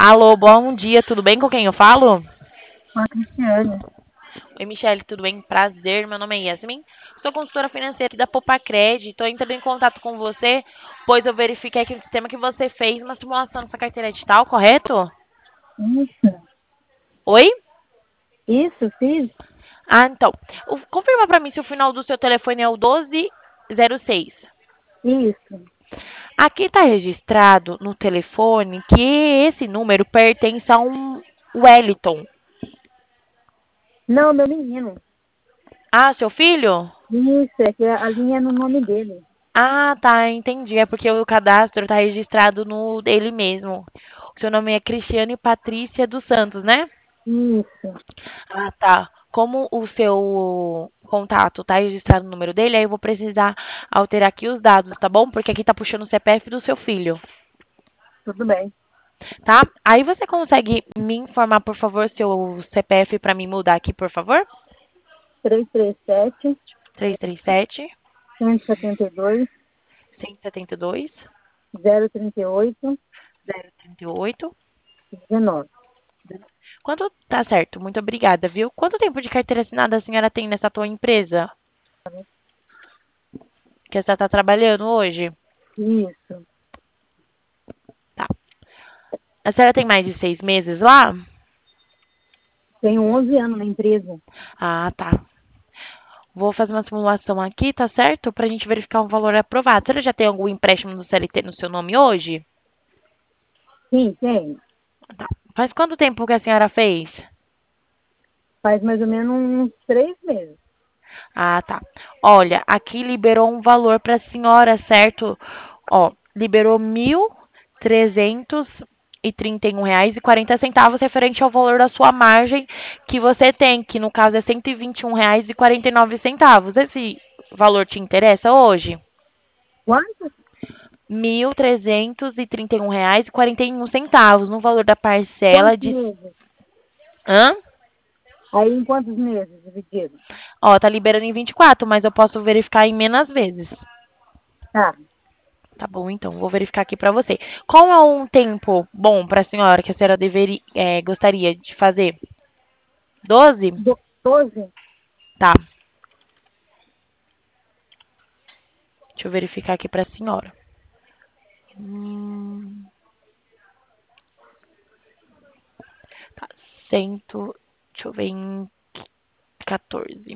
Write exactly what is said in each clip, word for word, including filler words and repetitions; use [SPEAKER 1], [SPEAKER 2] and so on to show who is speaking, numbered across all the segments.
[SPEAKER 1] Alô, bom dia, tudo bem? Com quem eu falo?
[SPEAKER 2] Com a Cristiane.
[SPEAKER 1] Oi, Michele, tudo bem? Prazer, meu nome é Yasmin. Sou consultora financeira da Popacred. Estou entrando em contato com você, pois eu verifiquei aqui no sistema que você fez uma simulação dessa carteira digital, correto?
[SPEAKER 2] Isso,
[SPEAKER 1] Oi?
[SPEAKER 2] isso, fiz.
[SPEAKER 1] Ah, então. O- Confirma para mim se o final do seu telefone é o doze zero seis.
[SPEAKER 2] Isso.
[SPEAKER 1] Aqui está registrado no telefone que esse número pertence a um Wellington.
[SPEAKER 2] Não, meu menino.
[SPEAKER 1] Ah, seu filho?
[SPEAKER 2] Isso, é que a linha é no nome dele.
[SPEAKER 1] Ah, tá, entendi. É porque o cadastro tá registrado no dele mesmo. O seu nome é Cristiane Patrícia dos Santos, né?
[SPEAKER 2] Isso,
[SPEAKER 1] Ah, tá. Como o seu contato tá registrado no número dele, aí eu vou precisar alterar aqui os dados, tá bom? Porque aqui tá puxando o C P F do seu filho,
[SPEAKER 2] tudo bem.
[SPEAKER 1] tá? Aí você consegue me informar, por favor, seu C P F para me mudar aqui, por favor?
[SPEAKER 2] três três sete,
[SPEAKER 1] Três três sete,
[SPEAKER 2] cento e setenta e dois,
[SPEAKER 1] cento e setenta e dois,
[SPEAKER 2] zero trinta e oito,
[SPEAKER 1] zero trinta e oito.
[SPEAKER 2] dezenove.
[SPEAKER 1] Quanto tá certo, muito obrigada, viu? Quanto tempo de carteira assinada a senhora tem nessa tua empresa que a senhora está trabalhando hoje?
[SPEAKER 2] Isso.
[SPEAKER 1] Tá. A senhora tem mais de seis meses lá?
[SPEAKER 2] Tenho onze anos na empresa.
[SPEAKER 1] Ah, tá. Vou fazer uma simulação aqui, tá certo? Pra gente verificar um valor aprovado. A senhora já tem algum empréstimo do C L T no seu nome hoje?
[SPEAKER 2] Sim, tenho.
[SPEAKER 1] Tá. Faz quanto tempo que a senhora fez?
[SPEAKER 2] Faz mais ou menos uns três meses.
[SPEAKER 1] Ah, tá. Olha, aqui liberou um valor para a senhora, certo? Ó, liberou mil trezentos e trinta e um reais e quarenta centavos referente ao valor da sua margem que você tem, que no caso é cento e vinte e um reais e quarenta e nove centavos. Esse valor te interessa hoje?
[SPEAKER 2] Quanto?
[SPEAKER 1] Mil trezentos e trinta e um reais e quarenta e um centavos no valor da parcela
[SPEAKER 2] Quantos
[SPEAKER 1] de...
[SPEAKER 2] meses?
[SPEAKER 1] Hã?
[SPEAKER 2] Aí em quantos meses dividido?
[SPEAKER 1] Ó, tá liberando em vinte e quatro, mas eu posso verificar em menos vezes.
[SPEAKER 2] Tá.
[SPEAKER 1] Tá bom, então, vou verificar aqui para você. Qual é um tempo bom para a senhora que a senhora deveria, é, gostaria de fazer? Doze?
[SPEAKER 2] Do- doze?
[SPEAKER 1] Tá. Deixa eu verificar aqui para a senhora. Hum, tá. Cento, deixa eu ver em quatorze.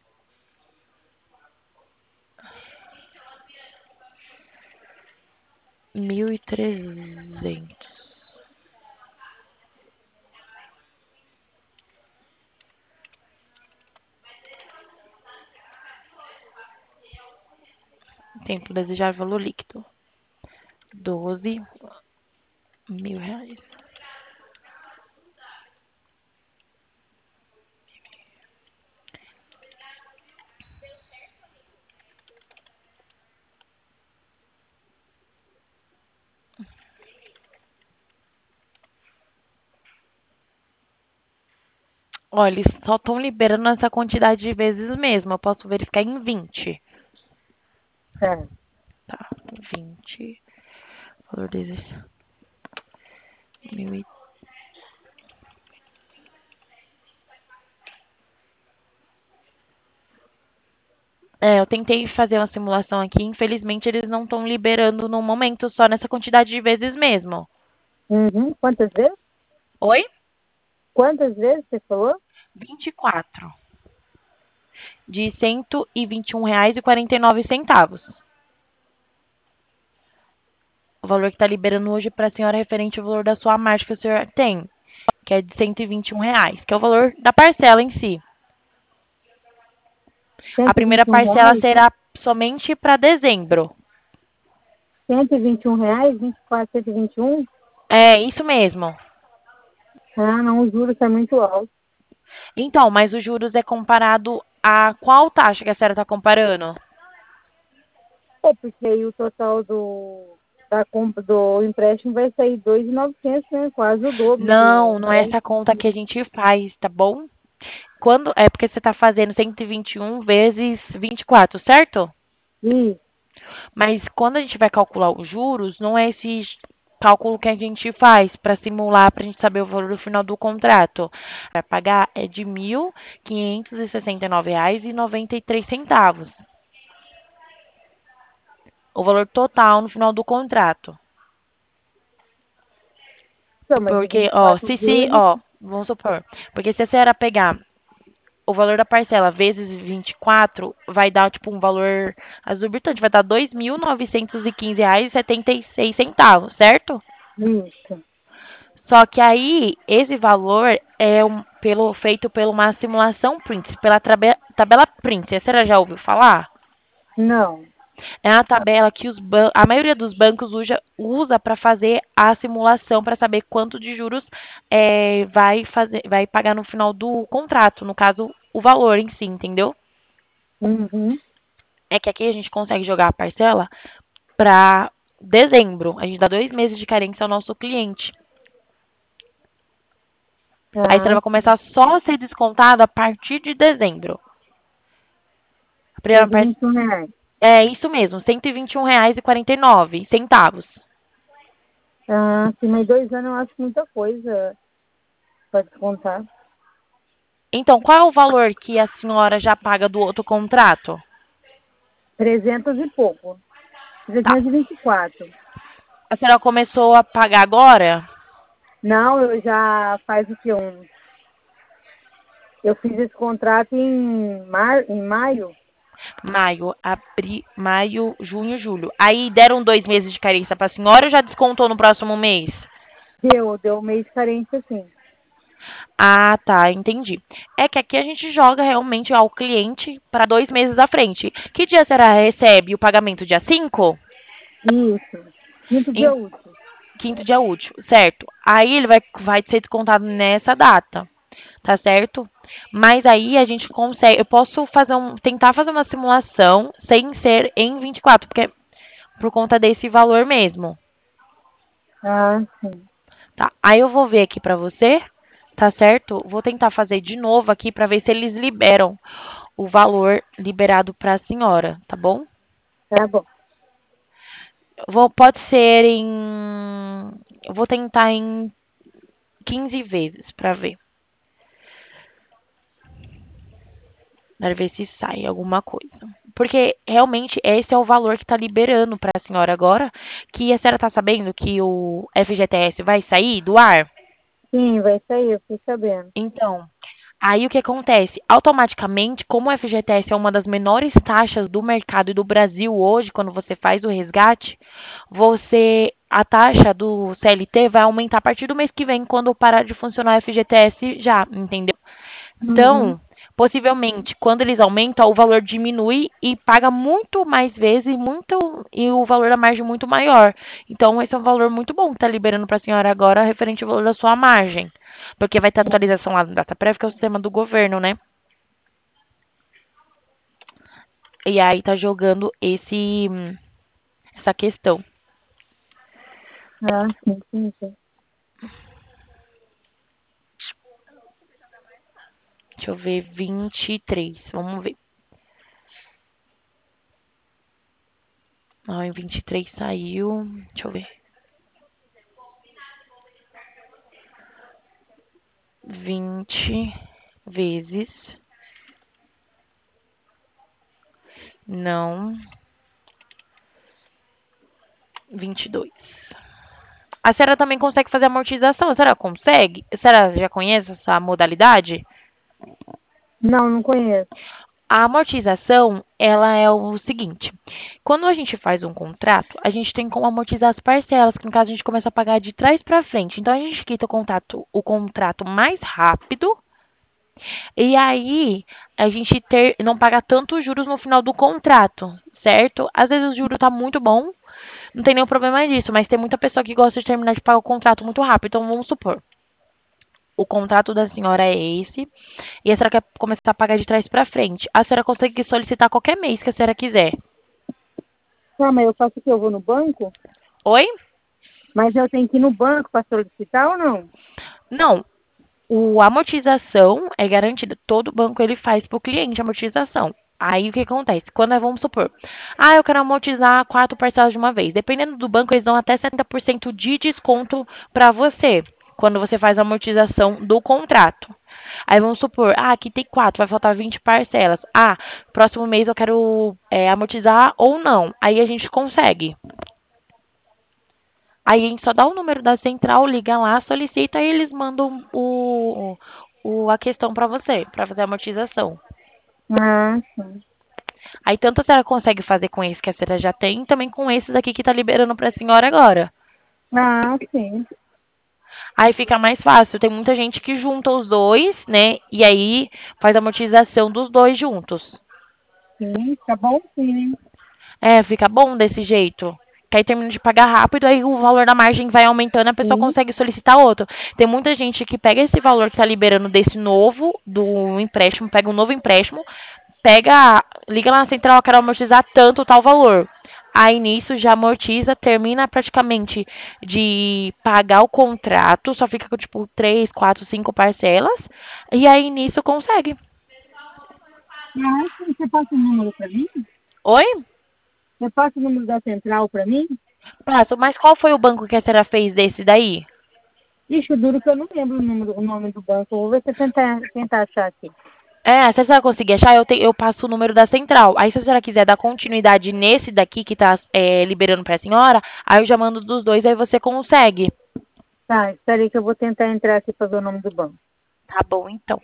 [SPEAKER 1] Mil e trezentos. Tempo desejável, valor líquido. Doze mil reais. Olha, eles só estão liberando essa quantidade de vezes mesmo. Eu posso verificar em vinte.
[SPEAKER 2] Tá.
[SPEAKER 1] Tá, vinte. Valor desejado. Mil e... É, eu tentei fazer uma simulação aqui. Infelizmente, eles não estão liberando no momento, só nessa quantidade de vezes mesmo.
[SPEAKER 2] Uhum. Quantas vezes?
[SPEAKER 1] Oi?
[SPEAKER 2] Quantas vezes você falou?
[SPEAKER 1] Vinte e quatro. De cento e vinte e um reais e quarenta e nove centavos. O valor que está liberando hoje para a senhora é referente ao valor da sua margem que a senhora tem, que é de cento e vinte e um reais, que é o valor da parcela em si. A
[SPEAKER 2] Cento e
[SPEAKER 1] primeira
[SPEAKER 2] vinte e um
[SPEAKER 1] parcela
[SPEAKER 2] reais?
[SPEAKER 1] será somente para dezembro.
[SPEAKER 2] Cento e vinte e um reais, vinte e quatro, cento e vinte e um?
[SPEAKER 1] É, isso mesmo.
[SPEAKER 2] Ah, não, os juros estão muito altos.
[SPEAKER 1] Então, mas os juros é comparado a qual taxa que a senhora está comparando?
[SPEAKER 2] É, porque aí o total do, da compra do empréstimo vai sair dois mil e novecentos, né? Quase o dobro do
[SPEAKER 1] Não, não é essa
[SPEAKER 2] empréstimo.
[SPEAKER 1] conta que a gente faz, tá bom? Quando é porque você está fazendo cento e vinte e um vezes vinte e quatro, certo?
[SPEAKER 2] Isso.
[SPEAKER 1] Mas quando a gente vai calcular os juros, não é esse. cálculo que a gente faz para simular, para a gente saber o valor no final do contrato. Vai pagar é de mil quinhentos e sessenta e nove reais e noventa e três centavos. O valor total no final do contrato.
[SPEAKER 2] Então, mas em
[SPEAKER 1] Porque,
[SPEAKER 2] vinte e
[SPEAKER 1] ó,
[SPEAKER 2] quatro
[SPEAKER 1] se se,
[SPEAKER 2] vezes,
[SPEAKER 1] ó, vamos supor, porque se a senhora pegar o valor da parcela vezes vinte e quatro, vai dar, tipo, um valor exorbitante, vai dar dois mil novecentos e quinze reais e setenta e seis centavos, certo?
[SPEAKER 2] isso.
[SPEAKER 1] Só que aí, esse valor é um, pelo, feito por uma simulação Princess, pela trabe- tabela Princess. A senhora já ouviu falar?
[SPEAKER 2] Não.
[SPEAKER 1] É uma tabela que os ban- a maioria dos bancos usa, usa para fazer a simulação, para saber quanto de juros é, vai, fazer, vai pagar no final do contrato. No caso, o valor em si, entendeu?
[SPEAKER 2] Uhum.
[SPEAKER 1] É que aqui a gente consegue jogar a parcela para dezembro. A gente dá dois meses de carência ao nosso cliente. Aí você
[SPEAKER 2] Ah,
[SPEAKER 1] vai começar só a ser descontado a partir de dezembro. A primeira
[SPEAKER 2] cento e
[SPEAKER 1] par-
[SPEAKER 2] vinte e um reais.
[SPEAKER 1] É isso mesmo, cento e vinte e um reais e quarenta e nove centavos.
[SPEAKER 2] Ah, sim, mas dois anos eu acho muita coisa para descontar.
[SPEAKER 1] Então, qual é o valor que a senhora já paga do outro contrato?
[SPEAKER 2] Trezentos e pouco.
[SPEAKER 1] Tá.
[SPEAKER 2] trezentos e vinte e quatro.
[SPEAKER 1] A senhora começou a pagar agora?
[SPEAKER 2] Não, eu já faz o que? Um, eu fiz esse contrato em, mar, em maio.
[SPEAKER 1] Maio, abril, maio, junho, julho. Aí deram dois meses de carência para a senhora ou já descontou no próximo mês?
[SPEAKER 2] Deu, deu um mês de carência, sim.
[SPEAKER 1] Ah, tá, entendi. É que aqui a gente joga realmente ao cliente para dois meses à frente. Que dia a senhora recebe o pagamento? Dia cinco?
[SPEAKER 2] Isso. Quinto dia
[SPEAKER 1] Em
[SPEAKER 2] útil.
[SPEAKER 1] quinto dia útil, certo? Aí ele vai, vai ser descontado nessa data, tá certo? Mas aí a gente consegue, eu posso fazer um, tentar fazer uma simulação sem ser em vinte e quatro, porque é por conta desse valor mesmo,
[SPEAKER 2] Ah, sim.
[SPEAKER 1] tá? Aí eu vou ver aqui pra você, tá certo? Vou tentar fazer de novo aqui pra ver se eles liberam o valor liberado pra senhora, tá bom?
[SPEAKER 2] Tá bom.
[SPEAKER 1] Vou, pode ser em, eu vou tentar em quinze vezes pra ver. Para ver se sai alguma coisa. Porque realmente esse é o valor que está liberando para a senhora agora. Que a senhora está sabendo que o F G T S vai sair do ar?
[SPEAKER 2] Sim, vai sair, eu fiquei sabendo.
[SPEAKER 1] Então, aí o que acontece? Automaticamente, como o F G T S é uma das menores taxas do mercado e do Brasil hoje, quando você faz o resgate, você a taxa do C L T vai aumentar a partir do mês que vem, quando parar de funcionar o F G T S já, entendeu?
[SPEAKER 2] Uhum.
[SPEAKER 1] Então, possivelmente, quando eles aumentam, o valor diminui e paga muito mais vezes e muito e o valor da margem muito maior. Então, esse é um valor muito bom que está liberando para a senhora agora referente ao valor da sua margem. Porque vai ter atualização lá no DataPrev, que é o sistema do governo, né? E aí tá jogando esse essa questão.
[SPEAKER 2] Ah, sim, sim, sim.
[SPEAKER 1] Deixa eu ver, vinte e três. Vamos ver. Ó, em vinte e três saiu. Deixa eu ver. vinte vezes. Não. vinte e dois. A senhora também consegue fazer amortização. A senhora consegue? A senhora já conhece essa modalidade?
[SPEAKER 2] Não, não conheço.
[SPEAKER 1] A amortização, ela é o seguinte. Quando a gente faz um contrato, a gente tem como amortizar as parcelas, que no caso a gente começa a pagar de trás para frente. Então a gente quita o contrato, o contrato mais rápido e aí a gente ter, não paga tantos juros no final do contrato, certo? Às vezes o juro tá muito bom, não tem nenhum problema disso, mas tem muita pessoa que gosta de terminar de pagar o contrato muito rápido. Então vamos supor, o contrato da senhora é esse, e a senhora quer começar a pagar de trás para frente. A senhora consegue solicitar qualquer mês que a senhora quiser.
[SPEAKER 2] Ah, mas eu faço o quê? Eu vou no banco?
[SPEAKER 1] Oi?
[SPEAKER 2] Mas eu tenho que ir no banco para solicitar ou não?
[SPEAKER 1] Não. O, a amortização é garantida. Todo banco ele faz para o cliente a amortização. Aí o que acontece? Quando vamos supor, ah, eu quero amortizar quatro parcelas de uma vez. Dependendo do banco, eles dão até setenta por cento de desconto para você, quando você faz a amortização do contrato. Aí vamos supor, ah, aqui tem quatro, vai faltar vinte parcelas. Ah, próximo mês eu quero é, amortizar ou não. Aí a gente consegue. Aí a gente só dá o número da central, liga lá, solicita e eles mandam o, o, a questão para você, para fazer a amortização.
[SPEAKER 2] Ah, sim.
[SPEAKER 1] Aí tanto a senhora consegue fazer com esse que a senhora já tem, também com esses aqui que tá liberando pra senhora agora.
[SPEAKER 2] Ah, sim.
[SPEAKER 1] Aí fica mais fácil. Tem muita gente que junta os dois, né? E aí faz a amortização dos dois juntos.
[SPEAKER 2] Sim, tá bom sim, né?
[SPEAKER 1] É, fica bom desse jeito. Que aí termina de pagar rápido, aí o valor da margem vai aumentando, a pessoa
[SPEAKER 2] Sim.
[SPEAKER 1] consegue solicitar outro. Tem muita gente que pega esse valor que tá liberando desse novo, do empréstimo, pega um novo empréstimo, pega, liga lá na central, eu quero amortizar tanto tal valor. Aí nisso já amortiza, termina praticamente de pagar o contrato, só fica com tipo três, quatro, cinco parcelas, e aí nisso consegue.
[SPEAKER 2] Ah, sim. Você passa o número pra mim?
[SPEAKER 1] Oi?
[SPEAKER 2] Você passa o número da central pra mim?
[SPEAKER 1] Passo, mas qual foi o banco que a senhora fez desse daí?
[SPEAKER 2] Ixi, o duro que eu não lembro o, número, o nome do banco. Vou ver se eu tentar, tentar achar aqui.
[SPEAKER 1] É, se a senhora conseguir achar, eu, te- eu passo o número da central. Aí, se a senhora quiser dar continuidade nesse daqui que tá é, liberando pra senhora, aí eu já mando dos dois, aí você consegue.
[SPEAKER 2] Tá, espera aí que eu vou tentar entrar aqui pra ver o nome do banco.
[SPEAKER 1] Tá bom, então.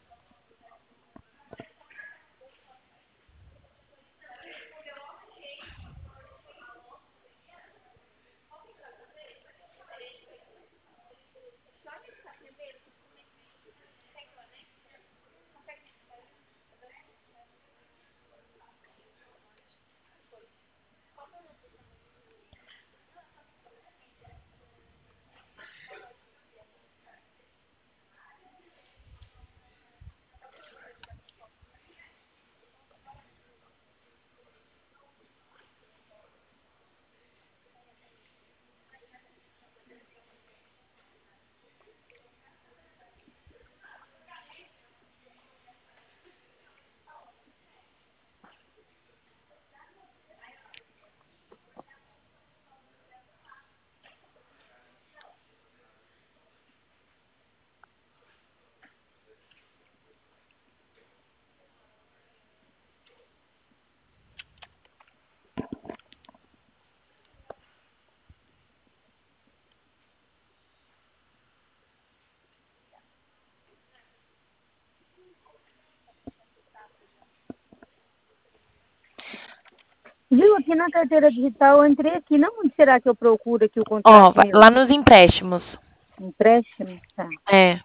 [SPEAKER 2] Viu, aqui na carteira digital, eu entrei aqui. Não, onde será que eu procuro aqui o
[SPEAKER 1] Ó,
[SPEAKER 2] contrato
[SPEAKER 1] vai-
[SPEAKER 2] meu?
[SPEAKER 1] lá nos empréstimos.
[SPEAKER 2] Empréstimo? Tá.
[SPEAKER 1] É.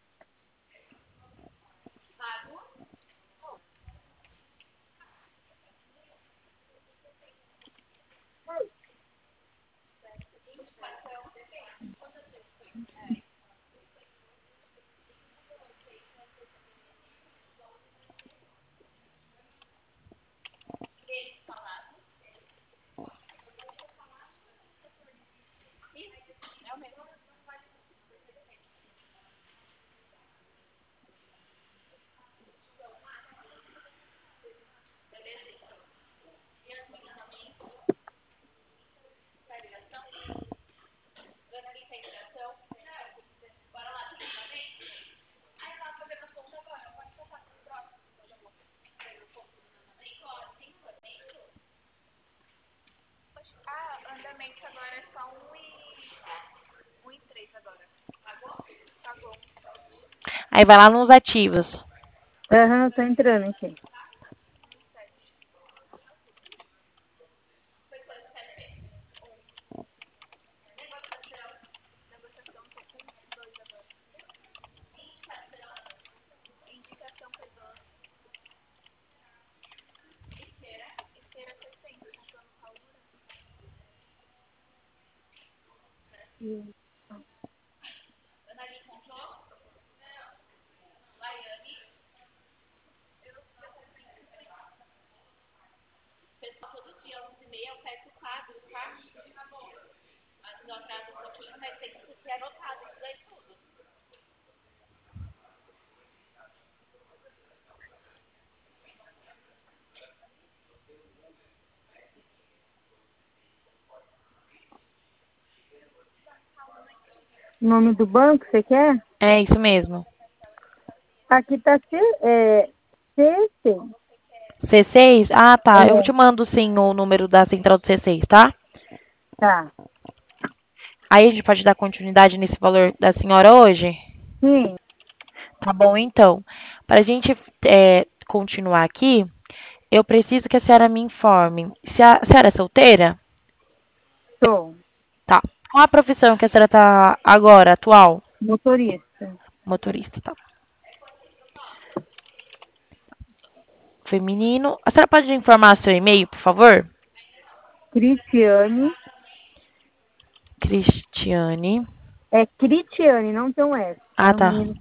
[SPEAKER 1] Aí vai lá nos ativos.
[SPEAKER 2] Aham, tô entrando aqui. Nome do banco, você quer?
[SPEAKER 1] É isso mesmo.
[SPEAKER 2] Aqui tá C, é, C seis.
[SPEAKER 1] C seis? Ah, tá. Eu
[SPEAKER 2] É,
[SPEAKER 1] te mando sim o número da central do C seis, tá?
[SPEAKER 2] tá.
[SPEAKER 1] Aí a gente pode dar continuidade nesse valor da senhora hoje?
[SPEAKER 2] Sim,
[SPEAKER 1] Tá bom, então. Para a gente é, continuar aqui, eu preciso que a senhora me informe. Se a, a senhora é solteira?
[SPEAKER 2] sou
[SPEAKER 1] Tá. Qual a profissão que a senhora tá agora, atual?
[SPEAKER 2] motorista.
[SPEAKER 1] Motorista, tá. Feminino. A senhora pode informar seu e-mail, por favor?
[SPEAKER 2] Cristiane.
[SPEAKER 1] Cristiane.
[SPEAKER 2] É Critiane, não tem um S.
[SPEAKER 1] Ah,
[SPEAKER 2] No
[SPEAKER 1] tá.
[SPEAKER 2] menino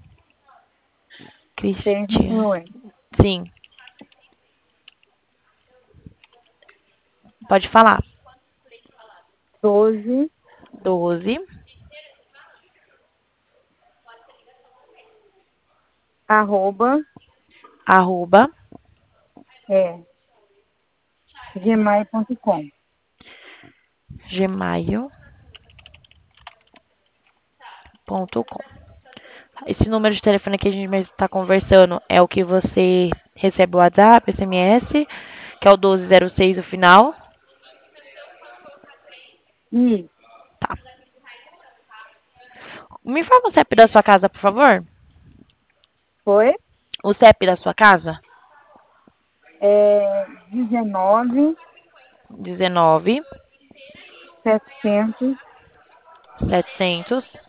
[SPEAKER 2] tem
[SPEAKER 1] Cristiane.
[SPEAKER 2] um S.
[SPEAKER 1] Sim. Pode falar.
[SPEAKER 2] doze,
[SPEAKER 1] Doze.
[SPEAKER 2] arroba,
[SPEAKER 1] Arroba.
[SPEAKER 2] é, gmail ponto com.
[SPEAKER 1] Gmail ponto com. Esse número de telefone que a gente está conversando é o que você recebe o WhatsApp, S M S, que é o doze zero seis o final.
[SPEAKER 2] E
[SPEAKER 1] Tá. Me informa o C E P da sua casa, por favor.
[SPEAKER 2] foi
[SPEAKER 1] O C E P da sua casa?
[SPEAKER 2] é, dezenove,
[SPEAKER 1] dezenove,
[SPEAKER 2] setecentos,
[SPEAKER 1] setecentos,